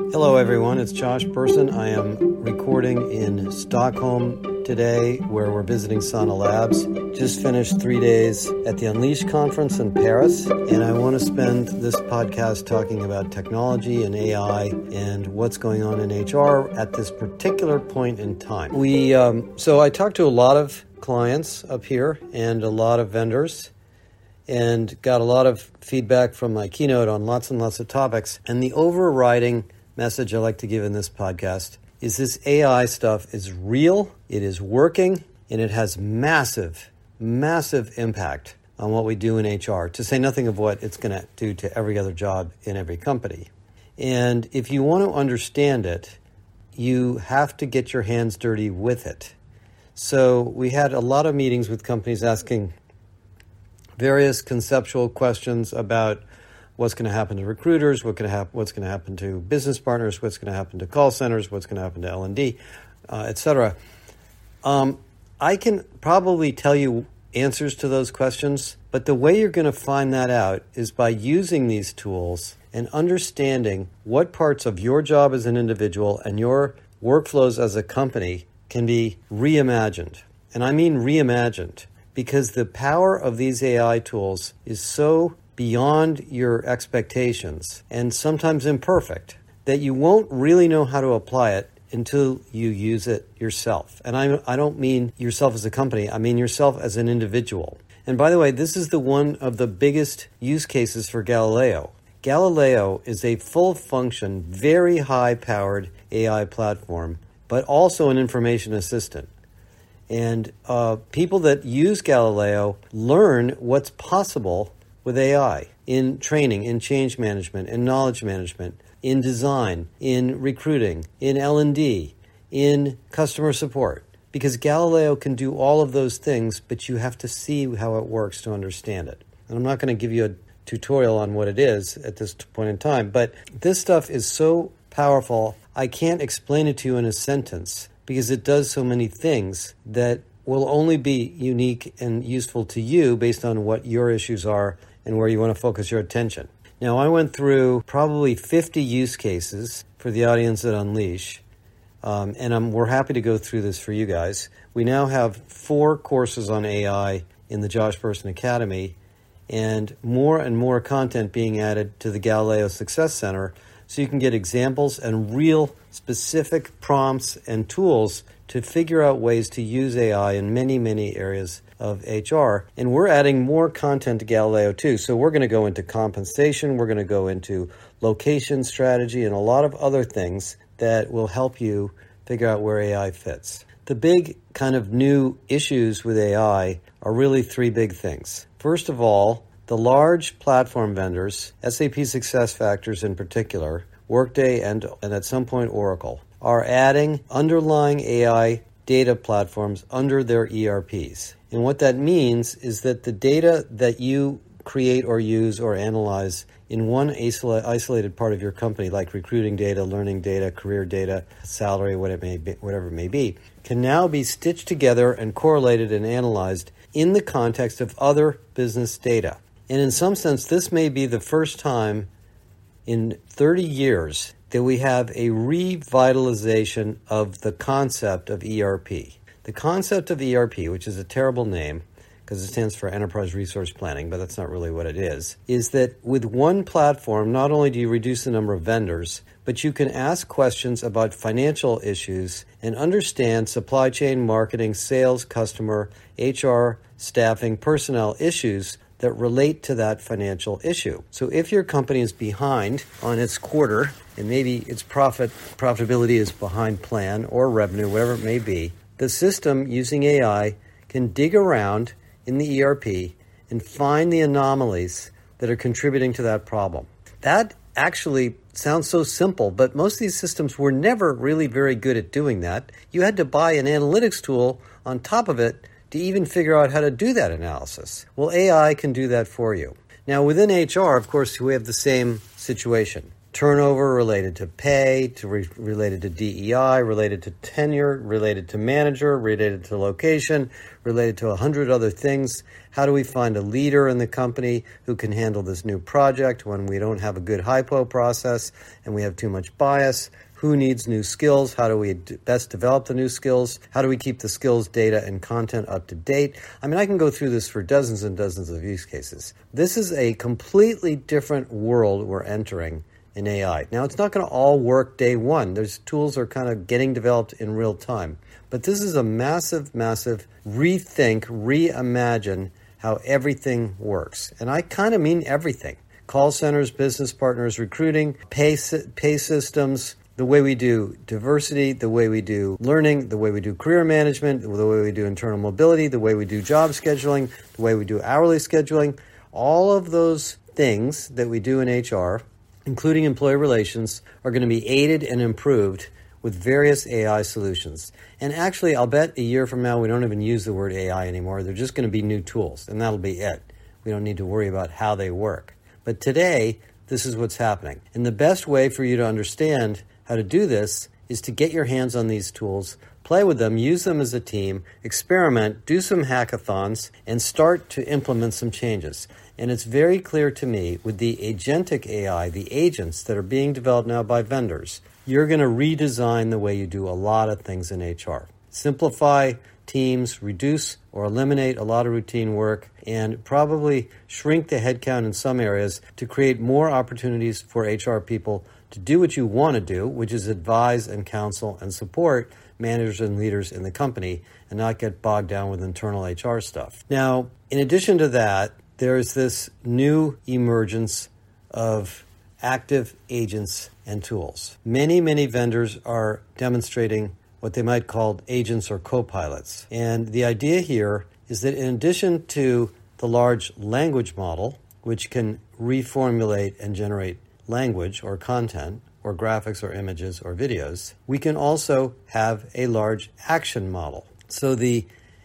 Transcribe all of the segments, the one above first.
Hello everyone, it's Josh Bersin. I am recording in Stockholm today where we're visiting Sana Labs. Just finished 3 days at the Unleash conference in Paris, and I want to spend this podcast talking about technology and AI and what's going on in HR at this particular point in time. So I talked to a lot of clients up here and a lot of vendors, and got a lot of feedback from my keynote on lots and lots of topics. And the overriding message I like to give in this podcast is this AI stuff is real, it is working, and it has massive, massive impact on what we do in HR, to say nothing of what it's going to do to every other job in every company. And if you want to understand it, you have to get your hands dirty with it. So we had a lot of meetings with companies asking various conceptual questions about what's going to happen to recruiters, what's going to happen to business partners, what's going to happen to call centers, what's going to happen to L&D, etc. I can probably tell you answers to those questions, but the way you're going to find that out is by using these tools and understanding what parts of your job as an individual and your workflows as a company can be reimagined. And I mean reimagined, because the power of these AI tools is so beyond your expectations and sometimes imperfect that you won't really know how to apply it until you use it yourself. And I don't mean yourself as a company, I mean yourself as an individual. And by the way, this is one of the biggest use cases for Galileo. Galileo is a full-function, very high-powered AI platform, but also an information assistant. And people that use Galileo learn what's possible with AI in training, in change management, in knowledge management, in design, in recruiting, in L&D, in customer support. Because Galileo can do all of those things, but you have to see how it works to understand it. And I'm not going to give you a tutorial on what it is at this point in time, but this stuff is so powerful, I can't explain it to you in a sentence, because it does so many things that will only be unique and useful to you based on what your issues are and where you want to focus your attention. Now, I went through probably 50 use cases for the audience at Unleash, and we're happy to go through this for you guys. We now have 4 courses on AI in the Josh Bersin Academy, and more content being added to the Galileo Success Center, so you can get examples and real specific prompts and tools to figure out ways to use AI in many, many areas of HR. And we're adding more content to Galileo too. So we're going to go into compensation, we're going to go into location strategy, and a lot of other things that will help you figure out where AI fits. The big kind of new issues with AI are really 3 big things. First of all, the large platform vendors, SAP SuccessFactors in particular, Workday and at some point Oracle, are adding underlying AI data platforms under their ERPs. And what that means is that the data that you create or use or analyze in one isolated part of your company, like recruiting data, learning data, career data, salary, whatever it may be, can now be stitched together and correlated and analyzed in the context of other business data. And in some sense, this may be the first time in 30 years that we have a revitalization of the concept of ERP. The concept of ERP, which is a terrible name because it stands for Enterprise Resource Planning, but that's not really what it is that with one platform, not only do you reduce the number of vendors, but you can ask questions about financial issues and understand supply chain, marketing, sales, customer, HR, staffing, personnel issues that relate to that financial issue. So if your company is behind on its quarter, and maybe its profitability is behind plan or revenue, whatever it may be, the system using AI can dig around in the ERP and find the anomalies that are contributing to that problem. That actually sounds so simple, but most of these systems were never really very good at doing that. You had to buy an analytics tool on top of it to even figure out how to do that analysis. Well, AI can do that for you. Now, within HR, of course, we have the same situation. turnover, related to pay, related to DEI, related to tenure, related to manager, related to location, related to 100 other things. How do we find a leader in the company who can handle this new project when we don't have a good hypo process and we have too much bias? Who needs new skills? How do we best develop the new skills? How do we keep the skills, data, and content up to date? I mean, I can go through this for dozens and dozens of use cases. This is a completely different world we're entering in AI. Now, it's not going to all work day one. Those tools are kind of getting developed in real time. But this is a massive, massive rethink, reimagine how everything works. And I kind of mean everything. Call centers, business partners, recruiting, pay systems, the way we do diversity, the way we do learning, the way we do career management, the way we do internal mobility, the way we do job scheduling, the way we do hourly scheduling, all of those things that we do in HR, including employee relations, are going to be aided and improved with various AI solutions. And actually, I'll bet a year from now, we don't even use the word AI anymore. They're just going to be new tools, and that'll be it. We don't need to worry about how they work. But today, this is what's happening. And the best way for you to understand how to do this is to get your hands on these tools, play with them, use them as a team, experiment, do some hackathons, and start to implement some changes. And it's very clear to me with the agentic AI, the agents that are being developed now by vendors, you're going to redesign the way you do a lot of things in HR. Simplify teams, reduce or eliminate a lot of routine work, and probably shrink the headcount in some areas to create more opportunities for HR people to do what you want to do, which is advise and counsel and support managers and leaders in the company and not get bogged down with internal HR stuff. Now, in addition to that, there's this new emergence of active agents and tools. Many, many vendors are demonstrating what they might call agents or co-pilots. And the idea here is that in addition to the large language model, which can reformulate and generate language or content or graphics or images or videos, we can also have a large action model. So the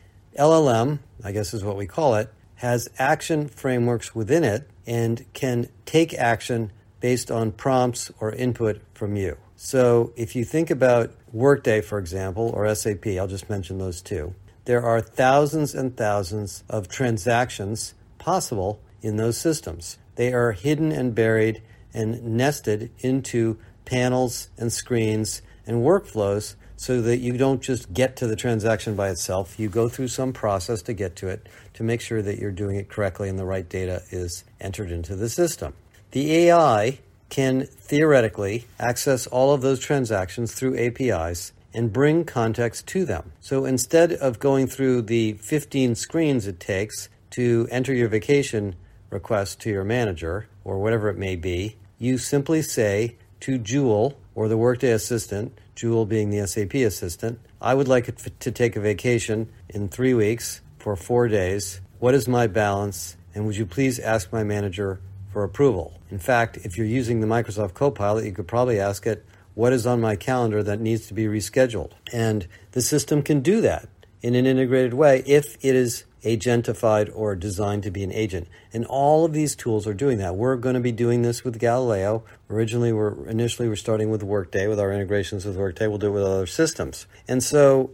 LLM, I guess is what we call it, has action frameworks within it and can take action based on prompts or input from you. So if you think about Workday, for example, or SAP, I'll just mention those two, there are thousands and thousands of transactions possible in those systems. They are hidden and buried and nested into panels and screens and workflows so that you don't just get to the transaction by itself. You go through some process to get to it to make sure that you're doing it correctly and the right data is entered into the system. The AI can theoretically access all of those transactions through APIs and bring context to them. So instead of going through the 15 screens it takes to enter your vacation request to your manager or whatever it may be, you simply say to Joule or the Workday assistant, Joule being the SAP assistant, I would like it to take a vacation in 3 weeks for 4 days. What is my balance? And would you please ask my manager for approval? In fact, if you're using the Microsoft Copilot, you could probably ask it, what is on my calendar that needs to be rescheduled? And the system can do that in an integrated way if it is agentified or designed to be an agent. And all of these tools are doing that. We're going to be doing this with Galileo. Initially we're starting with Workday, with our integrations with Workday. We'll do it with other systems. And so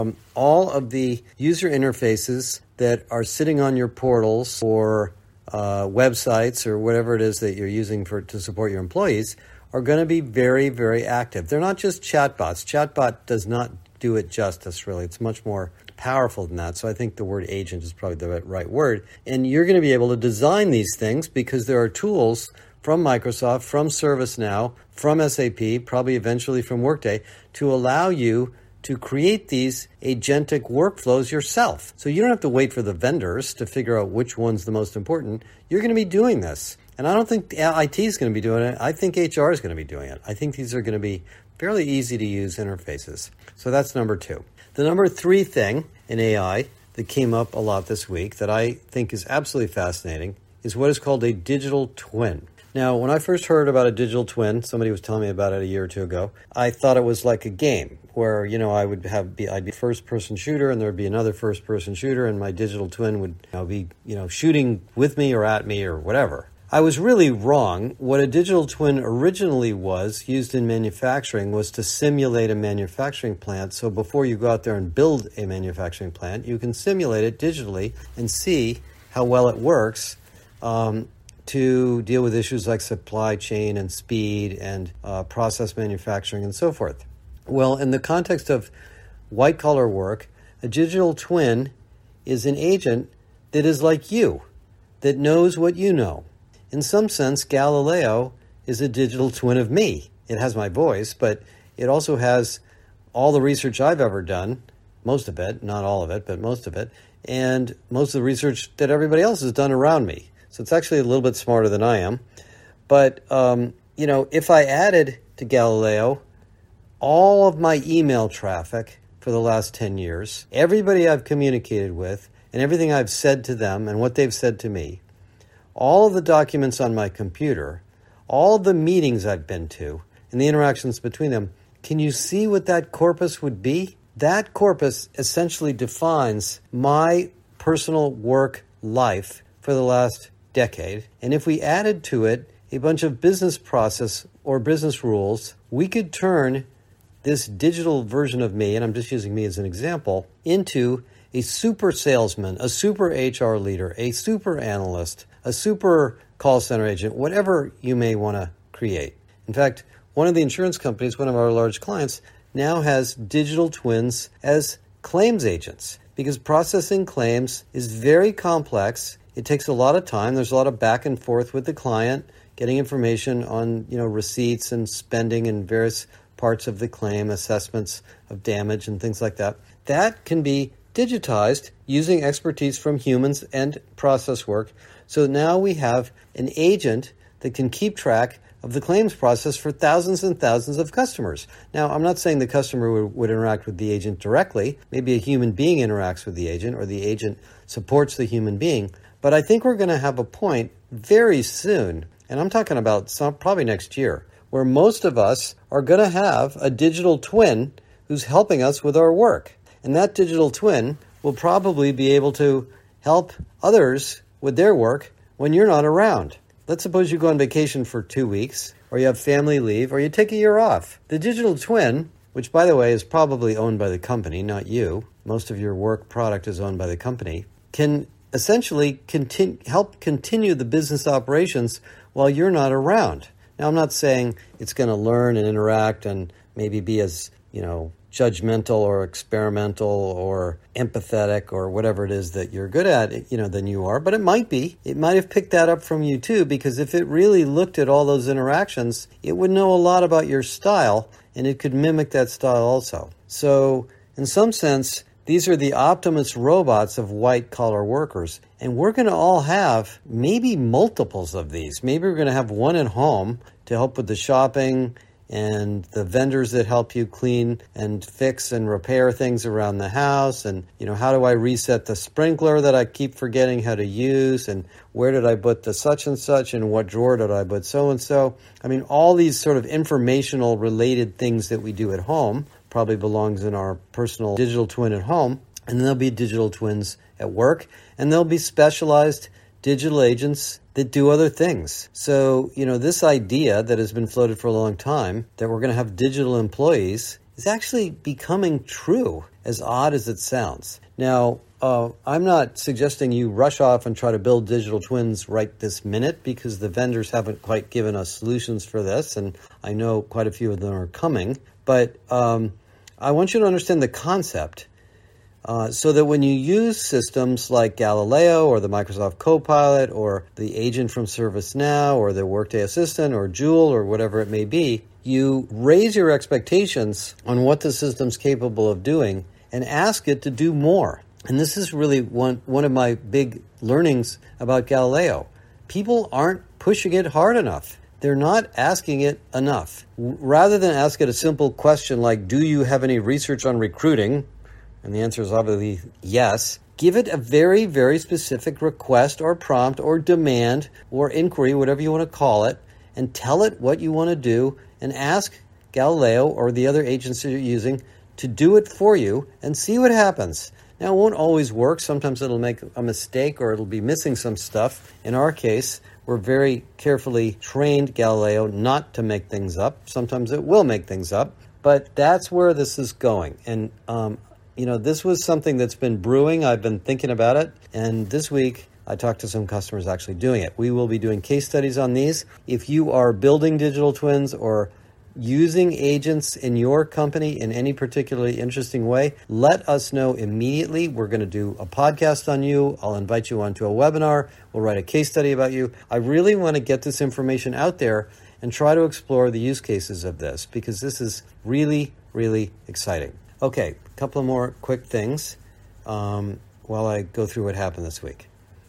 all of the user interfaces that are sitting on your portals or websites or whatever it is that you're using to support your employees are going to be very, very active. They're not just chatbots. Chatbot does not do it justice, really. It's much more powerful than that. So I think the word agent is probably the right word. And you're going to be able to design these things because there are tools from Microsoft, from ServiceNow, from SAP, probably eventually from Workday, to allow you to create these agentic workflows yourself. So you don't have to wait for the vendors to figure out which one's the most important. You're going to be doing this. And I don't think IT is going to be doing it. I think HR is going to be doing it. I think these are going to be fairly easy to use interfaces. So that's number 2. The number 3 thing in AI that came up a lot this week that I think is absolutely fascinating is what is called a digital twin. Now, when I first heard about a digital twin, somebody was telling me about it a year or two ago, I thought it was like a game where, I'd be first-person shooter and there would be another first-person shooter and my digital twin would be shooting with me or at me or whatever. I was really wrong. What a digital twin originally was, used in manufacturing, was to simulate a manufacturing plant. So before you go out there and build a manufacturing plant, you can simulate it digitally and see how well it works to deal with issues like supply chain and speed and process manufacturing and so forth. Well, in the context of white-collar work, a digital twin is an agent that is like you, that knows what you know. In some sense, Galileo is a digital twin of me. It has my voice, but it also has all the research I've ever done, most of it, not all of it, but most of it, and most of the research that everybody else has done around me. So it's actually a little bit smarter than I am. But, if I added to Galileo all of my email traffic for the last 10 years, everybody I've communicated with, and everything I've said to them and what they've said to me, all of the documents on my computer, all of the meetings I've been to, and the interactions between them, can you see what that corpus would be? That corpus essentially defines my personal work life for the last decade. And if we added to it a bunch of business process or business rules, we could turn this digital version of me, and I'm just using me as an example, into a super salesman, a super HR leader, a super analyst, a super call center agent, whatever you may want to create. In fact, one of the insurance companies, one of our large clients, now has digital twins as claims agents because processing claims is very complex. It takes a lot of time. There's a lot of back and forth with the client, getting information on, receipts and spending and various parts of the claim, assessments of damage and things like that. That can be digitized using expertise from humans and process work. So now we have an agent that can keep track of the claims process for thousands and thousands of customers. Now, I'm not saying the customer would interact with the agent directly. Maybe a human being interacts with the agent or the agent supports the human being. But I think we're going to have a point very soon, and I'm talking about probably next year, where most of us are going to have a digital twin who's helping us with our work. And that digital twin will probably be able to help others with their work when you're not around. Let's suppose you go on vacation for 2 weeks, or you have family leave, or you take a year off. The digital twin, which by the way is probably owned by the company, not you, most of your work product is owned by the company, can essentially help continue the business operations while you're not around. Now, I'm not saying it's going to learn and interact and maybe be as, judgmental or experimental or empathetic or whatever it is that you're good at, than you are. But it might be. It might have picked that up from you too, because if it really looked at all those interactions, it would know a lot about your style and it could mimic that style also. So in some sense, these are the Optimus robots of white-collar workers. And we're going to all have maybe multiples of these. Maybe we're going to have one at home to help with the shopping and the vendors that help you clean and fix and repair things around the house. And, how do I reset the sprinkler that I keep forgetting how to use? And where did I put the such and such? And what drawer did I put so-and-so? I mean, all these sort of informational related things that we do at home probably belongs in our personal digital twin at home. And then there'll be digital twins at work. And there'll be specialized digital agents that do other things. So, this idea that has been floated for a long time, that we're going to have digital employees, is actually becoming true, as odd as it sounds. Now, I'm not suggesting you rush off and try to build digital twins right this minute, because the vendors haven't quite given us solutions for this, and I know quite a few of them are coming. But I want you to understand the concept. So that when you use systems like Galileo or the Microsoft Copilot or the agent from ServiceNow or the Workday Assistant or Joule or whatever it may be, you raise your expectations on what the system's capable of doing and ask it to do more. And this is really one of my big learnings about Galileo. People aren't pushing it hard enough. They're not asking it enough. Rather than ask it a simple question like, do you have any research on recruiting? And the answer is obviously yes. Give it a very, very specific request or prompt or demand or inquiry, whatever you want to call it, and tell it what you want to do and ask Galileo or the other agents that you're using to do it for you and see what happens. Now, it won't always work. Sometimes it'll make a mistake or it'll be missing some stuff. In our case, we're very carefully trained Galileo not to make things up. Sometimes it will make things up, but that's where this is going. And, this was something that's been brewing. I've been thinking about it. And this week, I talked to some customers actually doing it. We will be doing case studies on these. If you are building digital twins or using agents in your company in any particularly interesting way, let us know immediately. We're going to do a podcast on you. I'll invite you onto a webinar. We'll write a case study about you. I really want to get this information out there and try to explore the use cases of this because this is really, really exciting. Okay, a couple of more quick things while I go through what happened this week.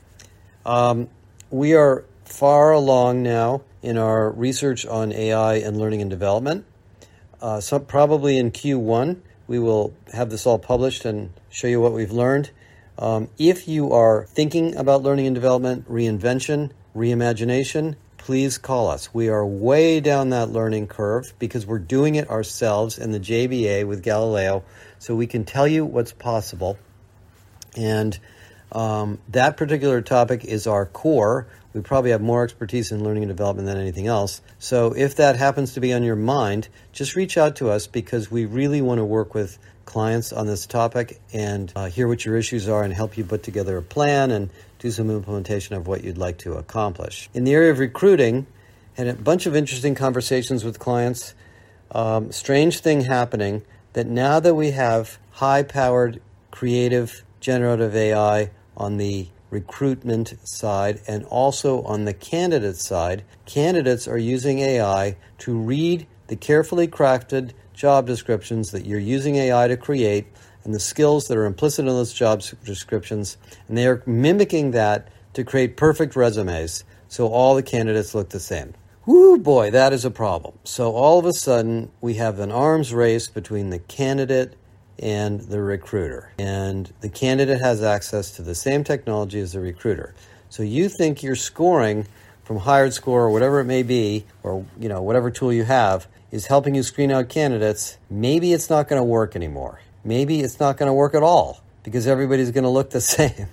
We are far along now in our research on AI and learning and development. So probably in Q1, we will have this all published and show you what we've learned. If you are thinking about learning and development, reinvention, reimagination, please call us. We are way down that learning curve because we're doing it ourselves in the JBA with Galileo, so we can tell you what's possible. And that particular topic is our core. We probably have more expertise in learning and development than anything else. So if that happens to be on your mind, just reach out to us because we really want to work with clients on this topic and hear what your issues are and help you put together a plan and do some implementation of what you'd like to accomplish. In the area of recruiting, had a bunch of interesting conversations with clients. Strange thing happening that now that we have high-powered, creative, generative AI on the recruitment side and also on the candidate side, candidates are using AI to read the carefully crafted job descriptions that you're using AI to create and the skills that are implicit in those job descriptions, and they are mimicking that to create perfect resumes so all the candidates look the same. Whoo, boy, that is a problem. So all of a sudden, we have an arms race between the candidate and the recruiter. And the candidate has access to the same technology as the recruiter. So you think you're scoring from HiredScore or whatever it may be, or whatever tool you have, is helping you screen out candidates. Maybe it's not going to work anymore. Maybe it's not going to work at all because everybody's going to look the same.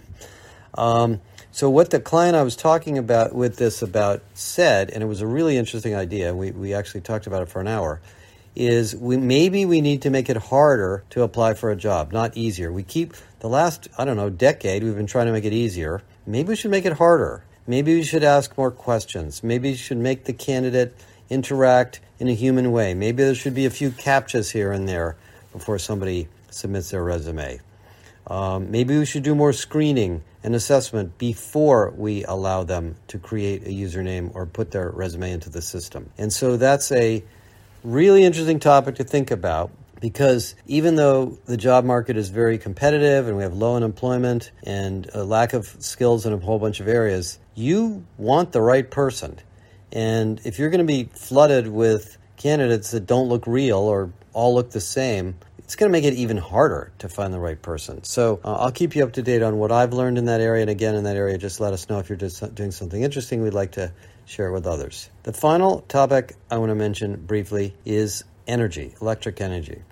So what the client I was talking about with this about said, and it was a really interesting idea, we actually talked about it for an hour, is maybe we need to make it harder to apply for a job, not easier. We keep the last, decade, we've been trying to make it easier. Maybe we should make it harder. Maybe we should ask more questions. Maybe we should make the candidate interact in a human way. Maybe there should be a few CAPTCHAs here and there before somebody submits their resume. Maybe we should do more screening and assessment before we allow them to create a username or put their resume into the system. And so that's a really interesting topic to think about because even though the job market is very competitive and we have low unemployment and a lack of skills in a whole bunch of areas, you want the right person. And if you're going to be flooded with candidates that don't look real or all look the same, it's going to make it even harder to find the right person. So I'll keep you up to date on what I've learned in that area. And again, in that area, just let us know if you're just doing something interesting. We'd like to share it with others. The final topic I want to mention briefly is energy, electric energy.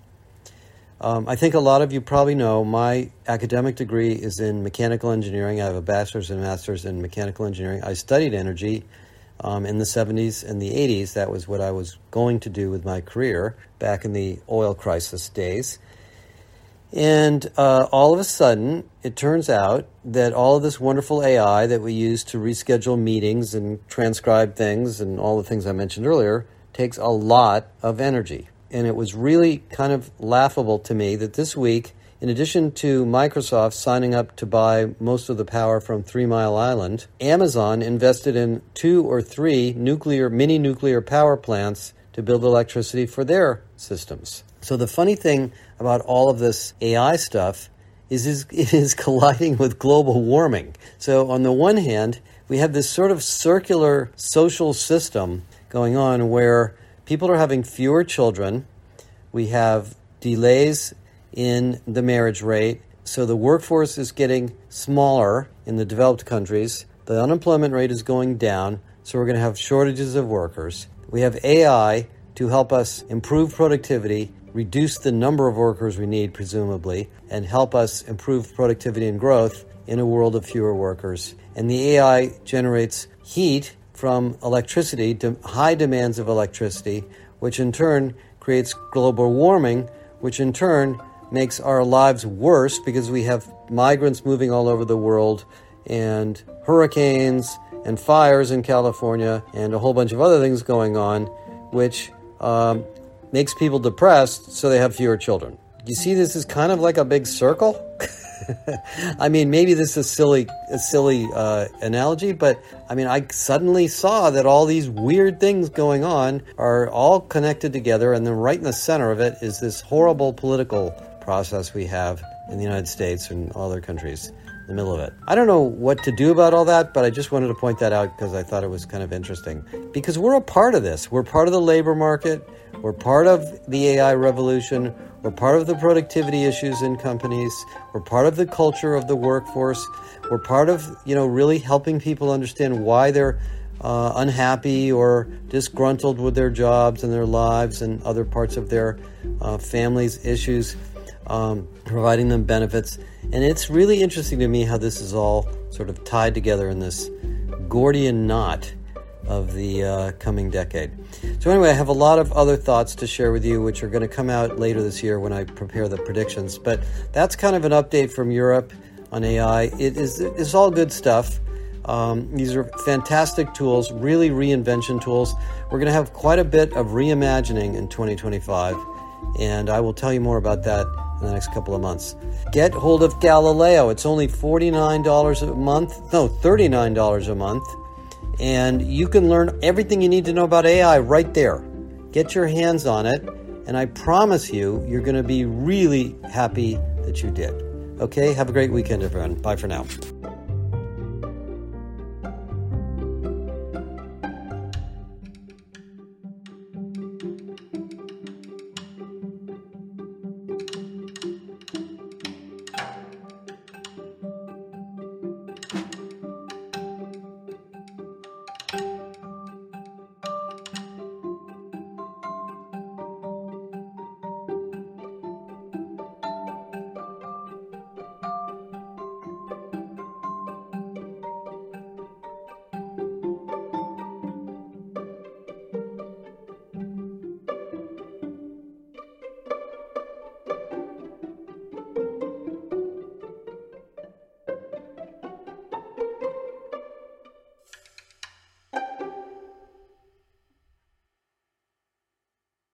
I think a lot of you probably know my academic degree is in mechanical engineering. I have a bachelor's and master's in mechanical engineering. I studied energy in the 70s and the 80s. That was what I was going to do with my career back in the oil crisis days. And all of a sudden, it turns out that all of this wonderful AI that we use to reschedule meetings and transcribe things and all the things I mentioned earlier takes a lot of energy. And it was really kind of laughable to me that this week, in addition to Microsoft signing up to buy most of the power from 3 Mile Island, Amazon invested in 2 or 3 mini nuclear power plants to build electricity for their systems. So the funny thing about all of this AI stuff is it is colliding with global warming. So on the one hand, we have this sort of circular social system going on where people are having fewer children. We have delays in the marriage rate. So the workforce is getting smaller in the developed countries. The unemployment rate is going down. So we're going to have shortages of workers. We have AI to help us improve productivity, reduce the number of workers we need, presumably, and help us improve productivity and growth in a world of fewer workers. And the AI generates heat from electricity, to high demands of electricity, which in turn creates global warming, which in turn makes our lives worse because we have migrants moving all over the world and hurricanes and fires in California and a whole bunch of other things going on, which makes people depressed, so they have fewer children. You see, this is kind of like a big circle. I mean, maybe this is a silly analogy, but I mean, I suddenly saw that all these weird things going on are all connected together, and then right in the center of it is this horrible political process we have in the United States and other countries in the middle of it. I don't know what to do about all that, but I just wanted to point that out because I thought it was kind of interesting. Because we're a part of this. We're part of the labor market. We're part of the AI revolution. We're part of the productivity issues in companies. We're part of the culture of the workforce. We're part of, really helping people understand why they're unhappy or disgruntled with their jobs and their lives and other parts of their families' issues, providing them benefits. And it's really interesting to me how this is all sort of tied together in this Gordian knot of the coming decade. So anyway, I have a lot of other thoughts to share with you, which are going to come out later this year when I prepare the predictions. But that's kind of an update from Europe on AI. It's all good stuff. These are fantastic tools, really reinvention tools. We're going to have quite a bit of reimagining in 2025, and I will tell you more about that in the next couple of months. Get hold of Galileo. It's only $49 a month. No, $39 a month. And you can learn everything you need to know about AI right there. Get your hands on it, and I promise you're going to be really happy that you did. Okay, have a great weekend, everyone. Bye for now.